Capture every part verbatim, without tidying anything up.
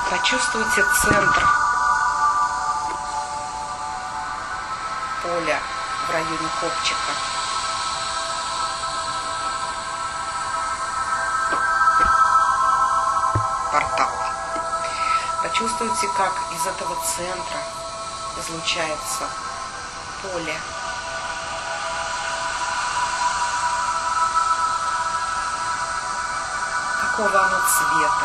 Почувствуйте центр поля в районе копчика. Портал. Почувствуйте, как из этого центра излучается поле. Какого оно цвета?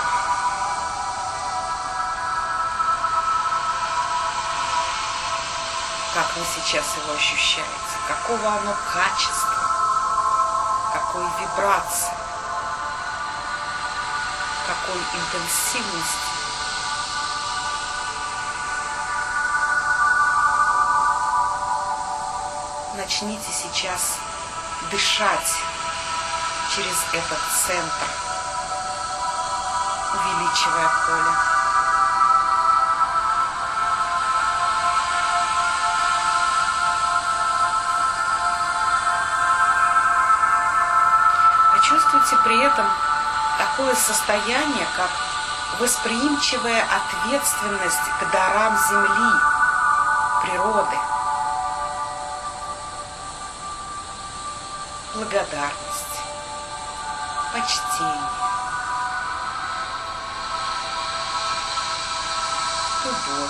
Как вы сейчас его ощущаете? Какого оно качества? Какой вибрации? Какой интенсивности? Начните сейчас дышать через этот центр, увеличивая поле. Почувствуйте при этом такое состояние, как восприимчивая ответственность к дарам Земли, природы, благодарность, почтение, любовь.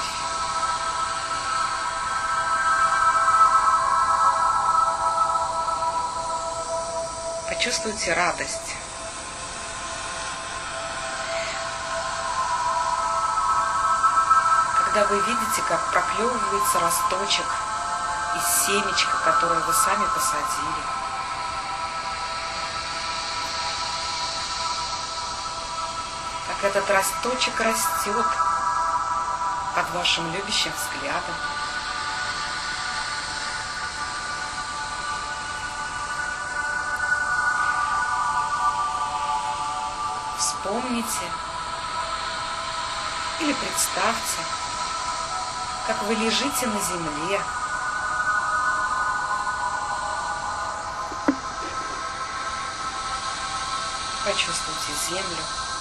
Почувствуйте радость. Когда вы видите, как проклевывается росточек из семечка, которое вы сами посадили. Как этот росточек растет под вашим любящим взглядом. Вспомните или представьте, как вы лежите на земле, почувствуйте землю,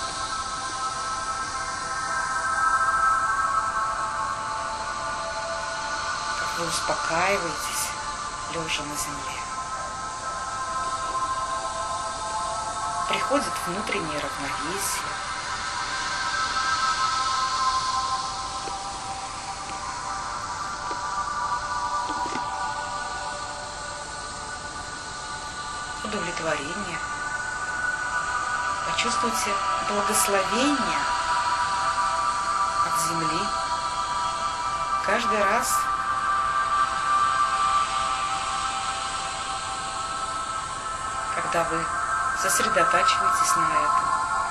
как вы успокаиваетесь, лежа на земле. Приходит внутреннее равновесие. Удовлетворение. Почувствуйте благословение от земли. Каждый раз, когда вы сосредотачивайтесь на этом.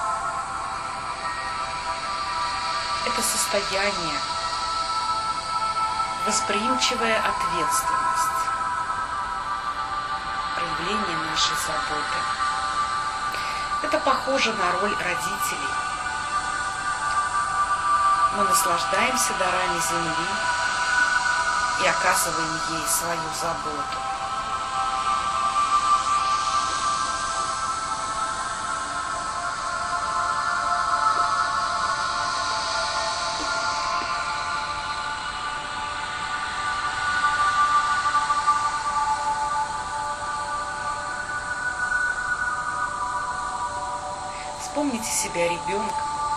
Это состояние, восприимчивая ответственность, проявление нашей заботы. Это похоже на роль родителей. Мы наслаждаемся дарами Земли и оказываем ей свою заботу. Вспомните себя ребенком.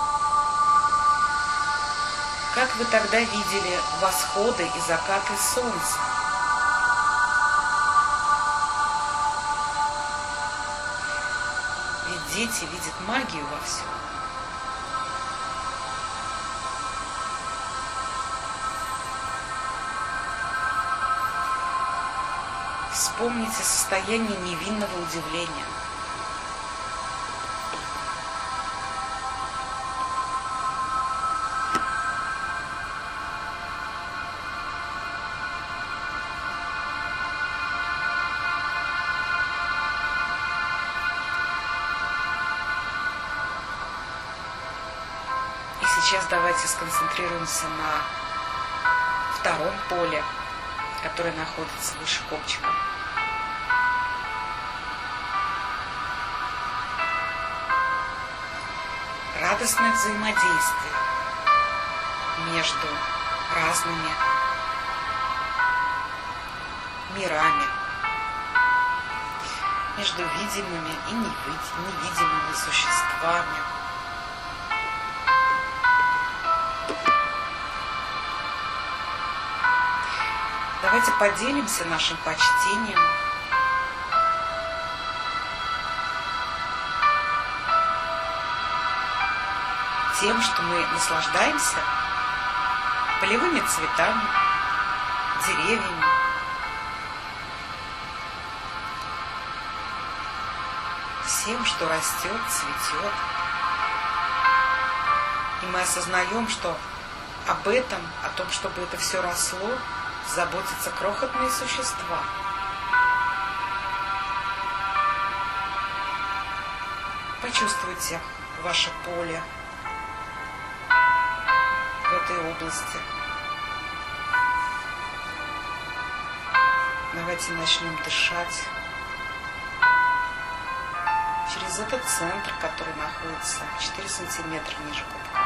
Как вы тогда видели восходы и закаты солнца? Ведь дети видят магию во всем. Вспомните состояние невинного удивления. Сейчас давайте сконцентрируемся на втором поле, которое находится выше копчика. Радостное взаимодействие между разными мирами, между видимыми и невидимыми существами. Давайте поделимся нашим почтением тем, что мы наслаждаемся полевыми цветами, деревьями, всем, что растет, цветет. И мы осознаем, что об этом, о том, чтобы это все росло, заботятся крохотные существа. Почувствуйте ваше поле в этой области. Давайте начнем дышать через этот центр, который находится четыре сантиметра ниже пупка.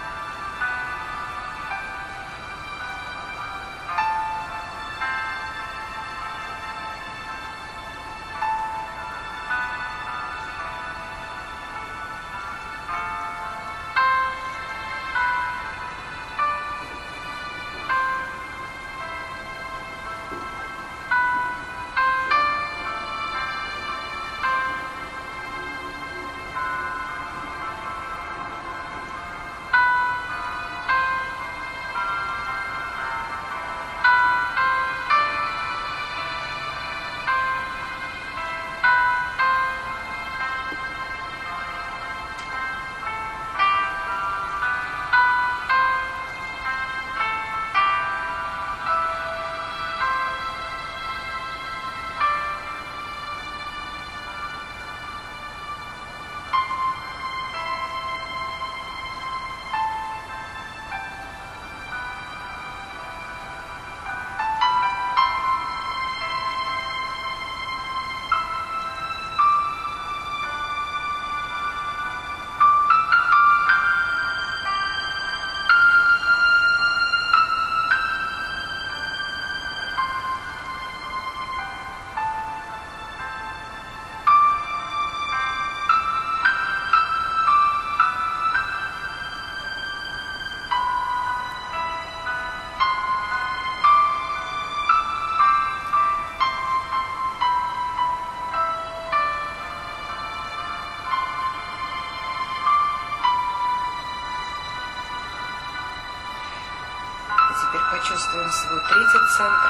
Почувствуем свой третий центр,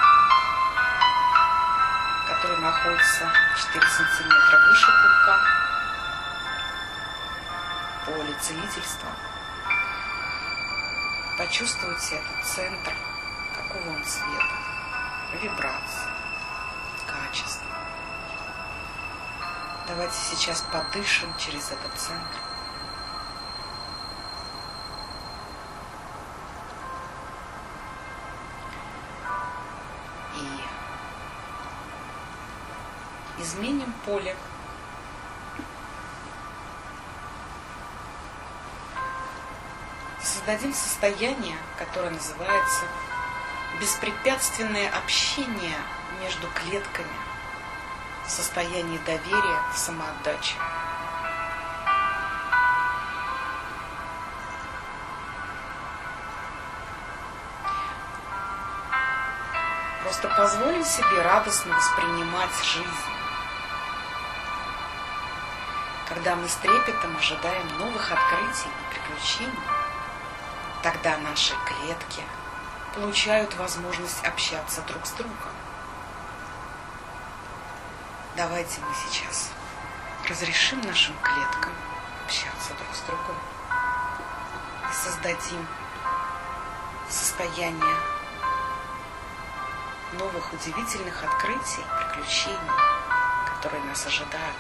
который находится четыре сантиметра выше пупка. Поле целительства. Почувствуйте этот центр, какого он цвета, вибрации, качества. Давайте сейчас подышим через этот центр. Изменим поле. Создадим состояние, которое называется беспрепятственное общение между клетками, состояние доверия, самоотдачи. Просто позволим себе радостно воспринимать жизнь. Когда мы с трепетом ожидаем новых открытий и приключений, тогда наши клетки получают возможность общаться друг с другом. Давайте мы сейчас разрешим нашим клеткам общаться друг с другом и создадим состояние новых удивительных открытий и приключений, которые нас ожидают.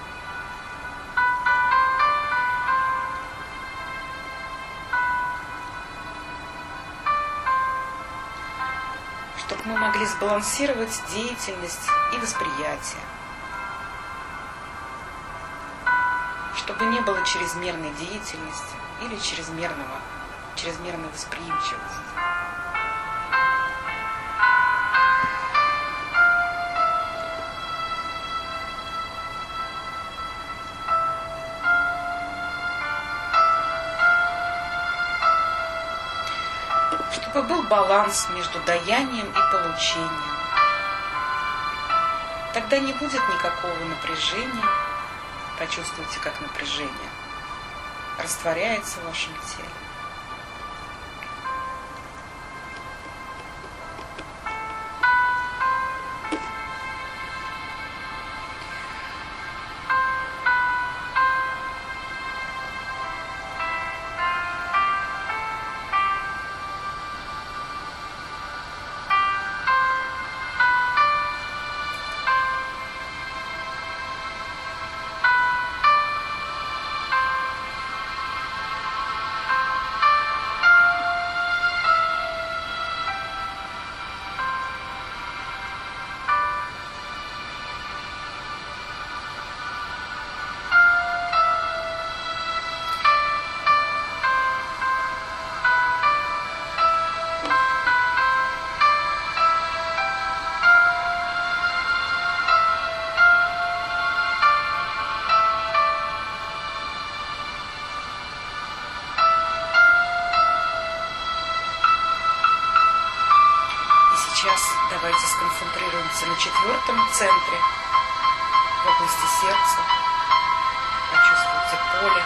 Чтобы мы могли сбалансировать деятельность и восприятие. Чтобы не было чрезмерной деятельности или чрезмерного, чрезмерной восприимчивости. Чтобы был баланс между даянием и получением. Тогда не будет никакого напряжения. Почувствуйте, как напряжение растворяется в вашем теле. Сейчас давайте сконцентрируемся на четвертом центре, в области сердца. Почувствуйте поле,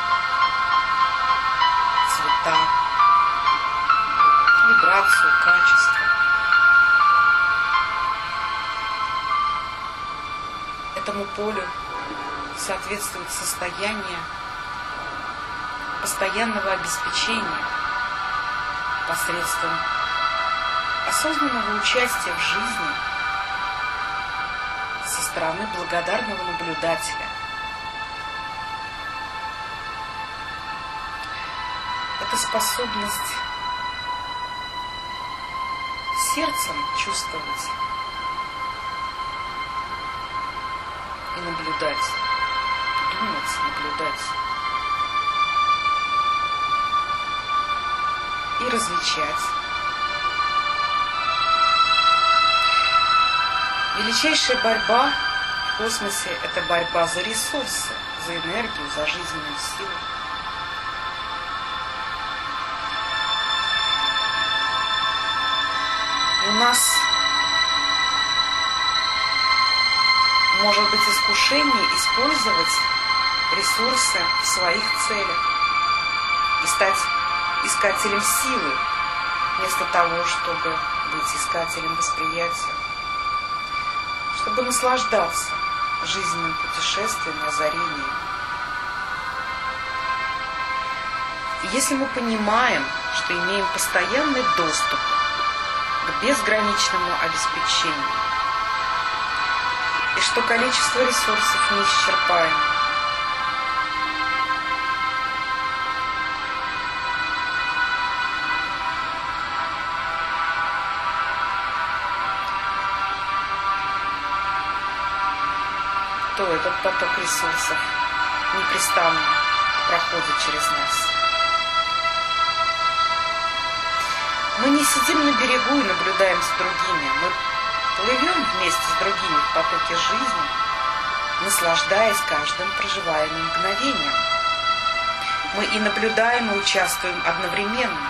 цвета, вибрацию, качество. Этому полю соответствует состояние постоянного обеспечения посредством осознанного участия в жизни со стороны благодарного наблюдателя. Это способность сердцем чувствовать и наблюдать, думать, наблюдать и различать. Величайшая борьба в космосе – это борьба за ресурсы, за энергию, за жизненную силу. У нас может быть искушение использовать ресурсы в своих целях и стать искателем силы, вместо того, чтобы быть искателем восприятия, чтобы наслаждаться жизненным путешествием и озарением. И если мы понимаем, что имеем постоянный доступ к безграничному обеспечению, и что количество ресурсов неисчерпаемо, то этот поток ресурсов непрестанно проходит через нас. Мы не сидим на берегу и наблюдаем за другими. Мы плывем вместе с другими в потоке жизни, наслаждаясь каждым проживаемым мгновением. Мы и наблюдаем, и участвуем одновременно.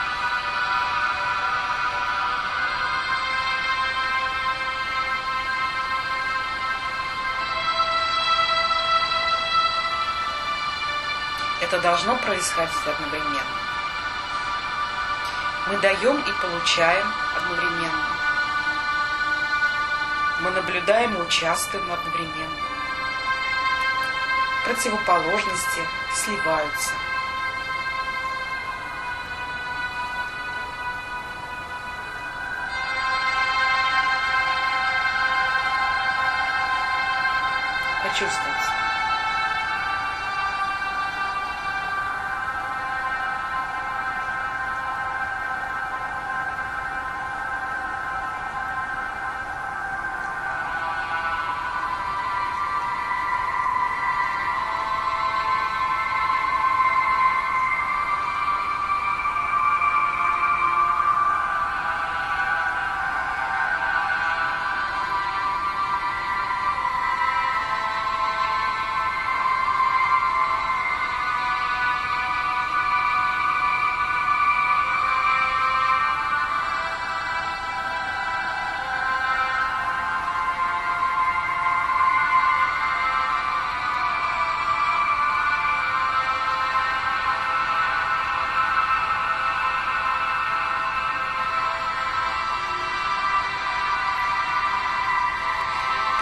Это должно происходить одновременно. Мы даем и получаем одновременно. Мы наблюдаем и участвуем одновременно. Противоположности сливаются. Почувствуйте.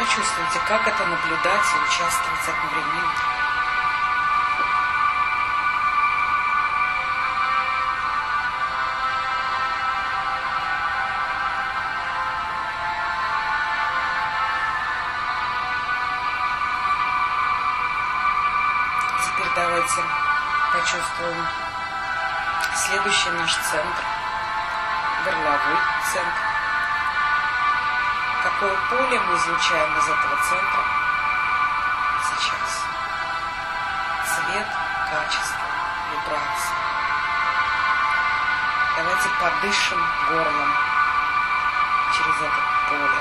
Почувствуйте, как это наблюдать и участвовать одновременно. Теперь давайте почувствуем следующий наш центр, горловой центр. Какое поле мы излучаем из этого центра сейчас? Цвет, качество, вибрация. Давайте подышим горлом через это поле.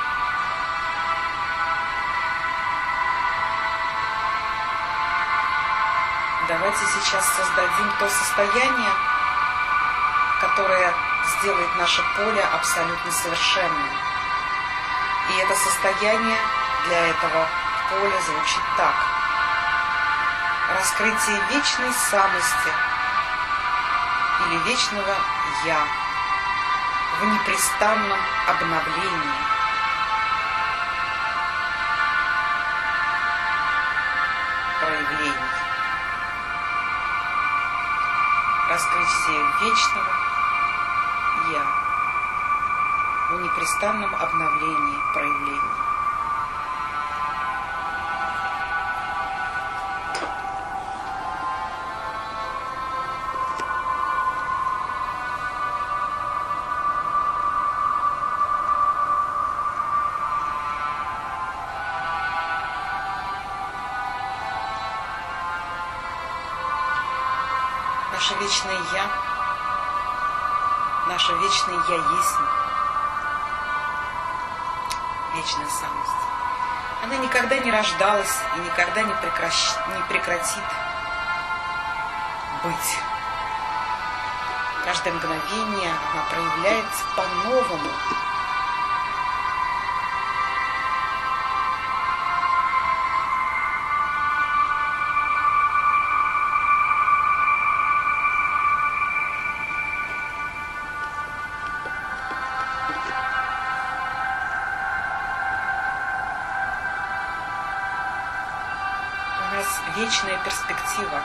Давайте сейчас создадим то состояние, которое сделает наше поле абсолютно совершенным. И это состояние для этого поля звучит так. Раскрытие вечной самости или вечного «Я» в непрестанном обновлении. Проявлений. Раскрытие вечного «Я» в непрестанном обновлении проявлений. Наше вечное «Я», наше вечное «Я есть», вечная самость. Она никогда не рождалась и никогда не, прекращ... не прекратит быть. Каждое мгновение она проявляется по-новому. Вечная перспектива.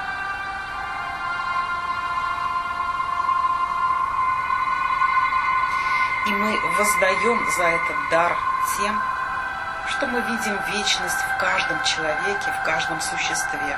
И мы воздаем за этот дар тем, что мы видим вечность в каждом человеке, в каждом существе.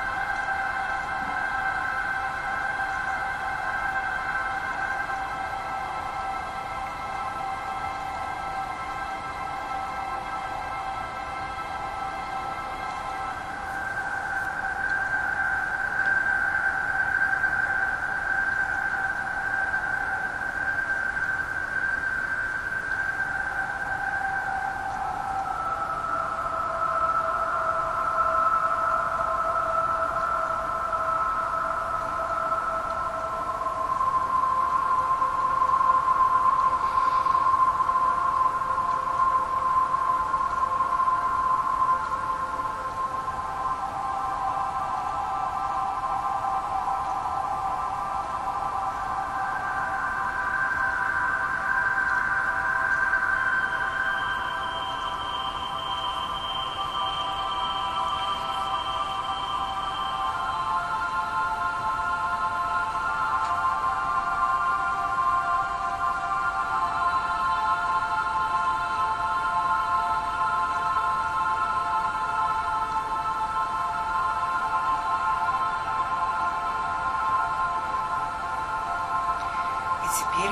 Теперь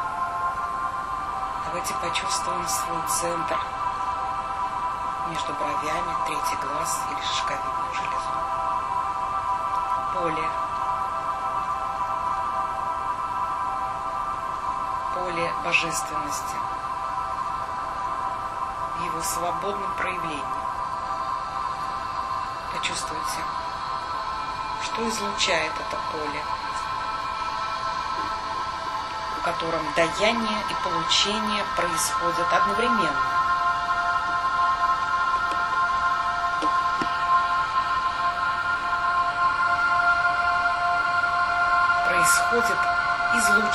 давайте почувствуем свой центр между бровями, третий глаз или шишковидную железу. Поле. Поле божественности в его свободном проявлении. Почувствуйте, что излучает это поле, в котором даяние и получение происходят одновременно. Происходит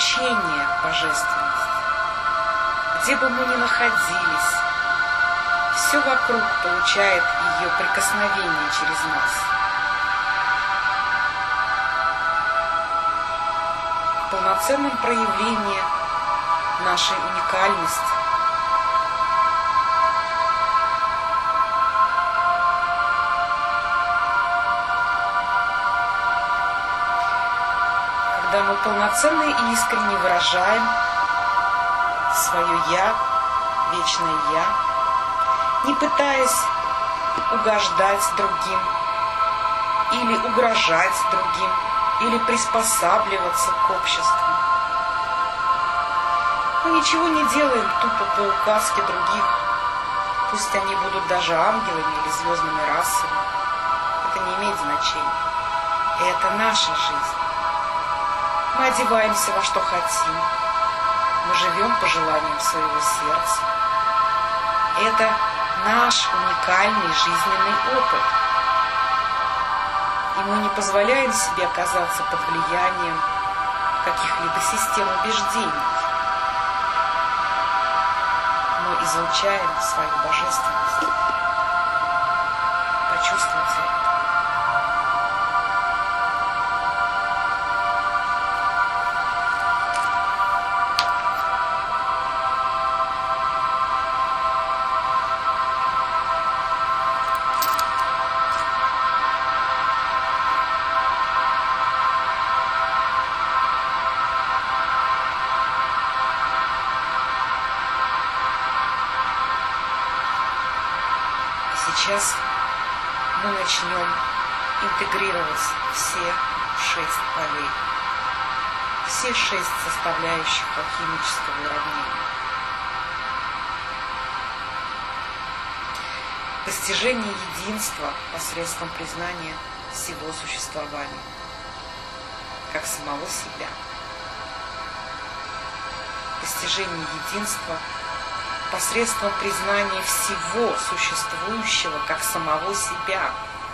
излучение божественности. Где бы мы ни находились, все вокруг получает ее прикосновение через нас. Полноценным проявлением нашей уникальности. Когда мы полноценно и искренне выражаем свое «Я», вечное «Я», не пытаясь угождать другим, или угрожать другим, или приспосабливаться к обществу. Мы ничего не делаем тупо по указке других, пусть они будут даже ангелами или звездными расами. Это не имеет значения. Это наша жизнь. Мы одеваемся во что хотим. Мы живем по желаниям своего сердца. Это наш уникальный жизненный опыт. И мы не позволяем себе оказаться под влиянием каких-либо систем убеждений. Мы излучаем свою божественность. Почувствуйте это. Сейчас мы начнем интегрировать все шесть полей, все шесть составляющих алхимического уравнения. Постижение единства посредством признания всего существования, как самого себя. Постижение единства посредством признания всего существующего как самого себя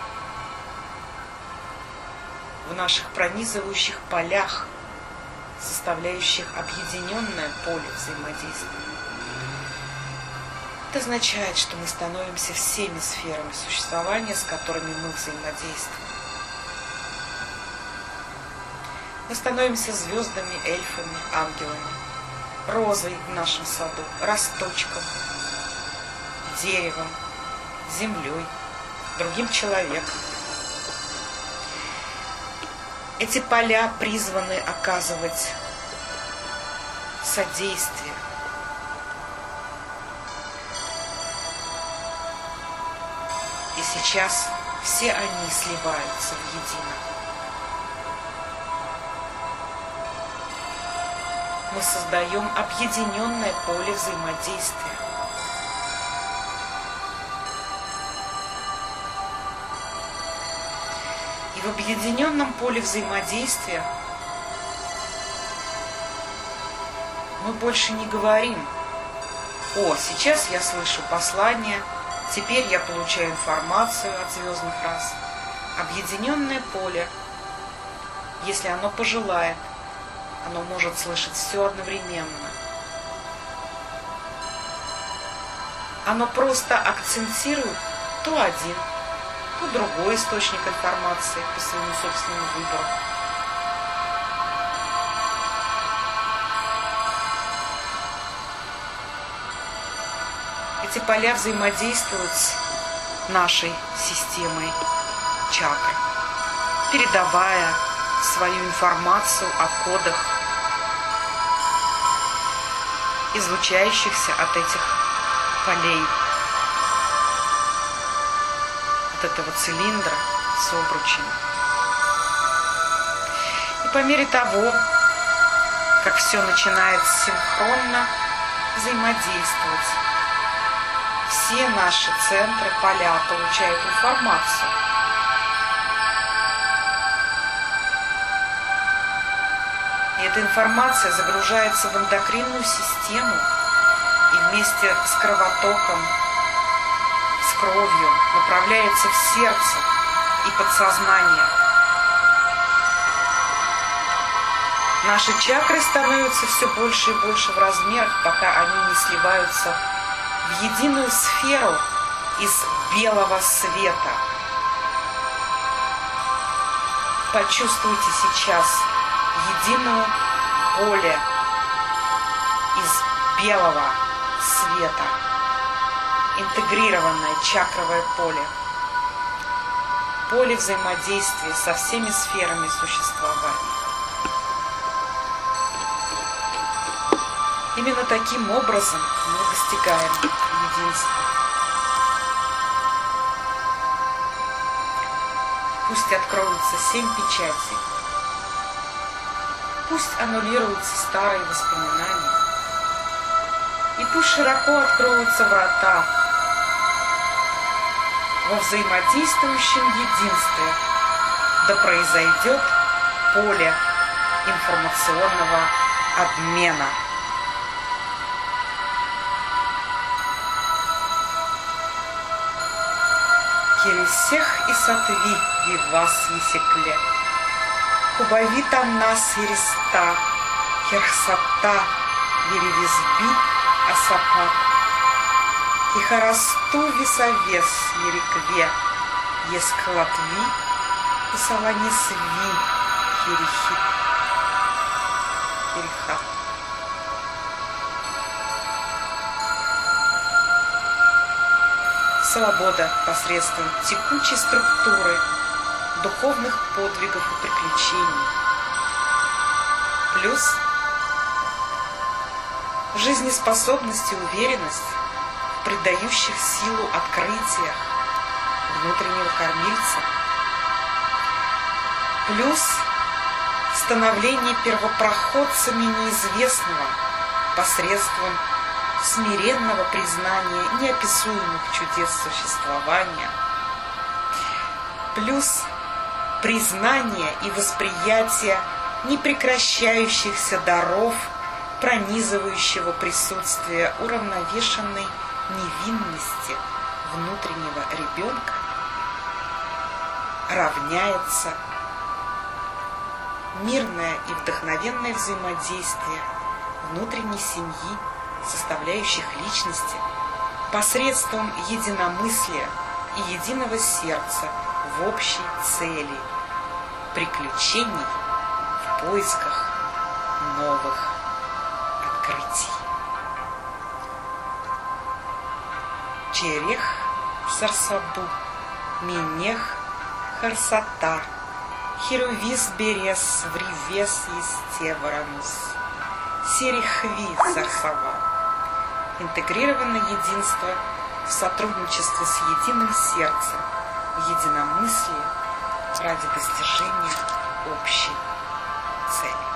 в наших пронизывающих полях, составляющих объединенное поле взаимодействия. Это означает, что мы становимся всеми сферами существования, с которыми мы взаимодействуем. Мы становимся звездами, эльфами, ангелами, розой в нашем саду, росточком, деревом, землей, другим человеком. Эти поля призваны оказывать содействие. И сейчас все они сливаются воедино. Мы создаем объединенное поле взаимодействия. И в объединенном поле взаимодействия мы больше не говорим: «О, сейчас я слышу послание, теперь я получаю информацию от звездных рас». Объединенное поле, если оно пожелает, оно может слышать все одновременно. Оно просто акцентирует то один, то другой источник информации по своему собственному выбору. Эти поля взаимодействуют с нашей системой чакр, передавая свою информацию о кодах, излучающихся от этих полей, от этого цилиндра с обручем. И по мере того, как все начинает синхронно взаимодействовать, все наши центры, поля получают информацию. И эта информация загружается в эндокринную систему и вместе с кровотоком, с кровью направляется в сердце и подсознание. Наши чакры становятся все больше и больше в размерах, пока они не сливаются в единую сферу из белого света. Почувствуйте сейчас единое поле из белого света, интегрированное чакровое поле, поле взаимодействия со всеми сферами существования. Именно таким образом мы достигаем единства. Пусть откроются семь печатей, пусть аннулируются старые воспоминания, и пусть широко откроются врата во взаимодействующем единстве, да произойдет поле информационного обмена. Кересех и сатви вивас есекле, кубави там нас ереста, херсата еревизби асапат, хихарасту висовес ерекве, ескалатви и саланисви херихит, херихат. Свобода посредством текучей структуры, духовных подвигов и приключений. Плюс жизнеспособность и уверенность в придающих силу открытиях внутреннего кормильца. Плюс становление первопроходцами неизвестного посредством смиренного признания неописуемых чудес существования, плюс признание и восприятие непрекращающихся даров, пронизывающего присутствия уравновешенной невинности внутреннего ребенка, равняется мирное и вдохновенное взаимодействие внутренней семьи, составляющих личности, посредством единомыслия и единого сердца в общей цели приключений в поисках новых открытий. Черех сарсабу, минех харсата, хирувис берес вривес естеваранус, серихви сарсава. Интегрированное единство в сотрудничестве с единым сердцем, в единомыслии ради достижения общей цели.